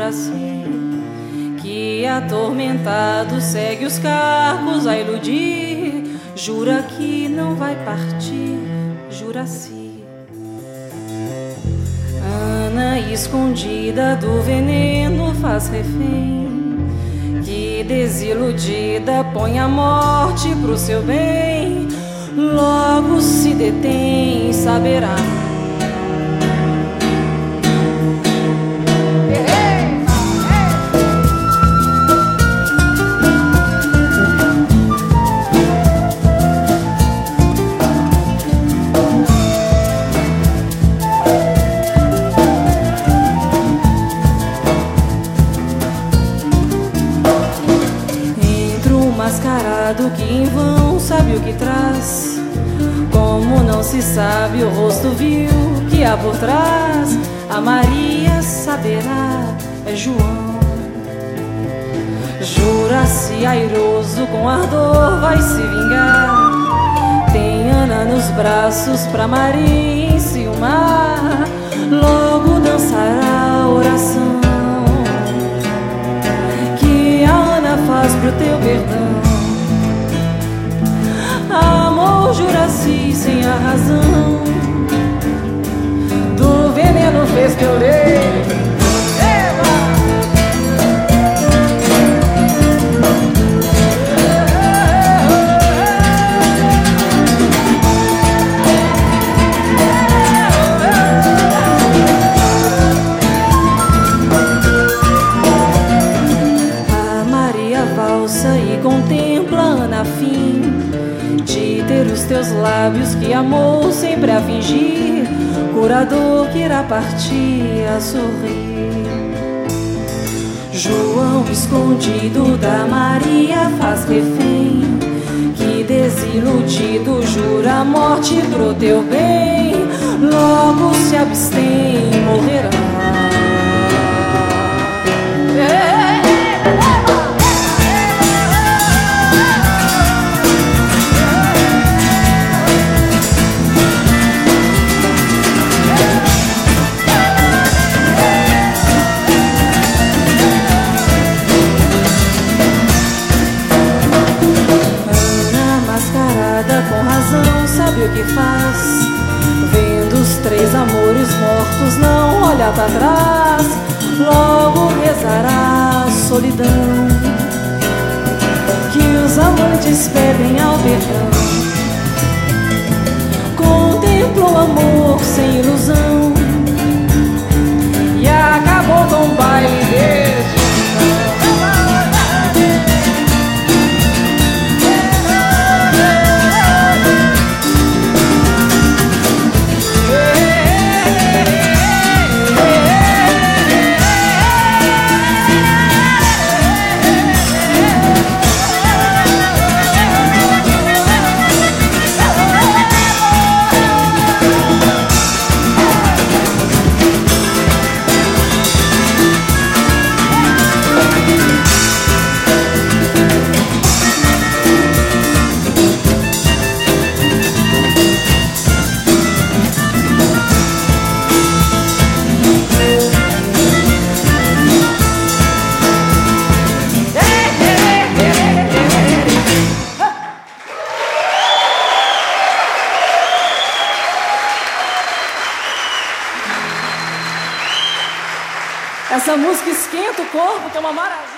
Juraci, que atormentado segue os carros a iludir. Jura que não vai partir, Juraci. Ana, escondida do veneno, faz refém, que desiludida põe a morte pro seu bem. Logo se detém, saberá. Mascarado que em vão sabe o que traz, como não se sabe o rosto vil que há por trás. A Maria saberá, é João. Juraci airoso com ardor vai se vingar, tem Ana nos braços pra Maria enciumar. Logo dançará a oração que a Ana faz pro teu perdão. Amor, Juraci, sem a razão do veneno fez teu leito. A Maria valsa e contempla Ana fim de ter os teus lábios que amou sempre a fingir, curador que irá partir a sorrir. João escondido da Maria faz refém, que desiludido jura a morte pro teu bem. Logo se abstém, morrerá. Com razão sabe o que faz, vendo os três amores mortos não olha pra trás. Logo rezará a solidão que os amantes pedem ao perdão. Contempla o amor sem ilusão e acabou com o baile desde essa música esquenta o corpo, que é uma maravilha.